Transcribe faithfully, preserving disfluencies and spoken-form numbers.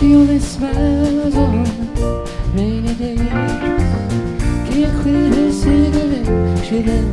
She only smiles on rainy days. Can't quit her cigarette, she loves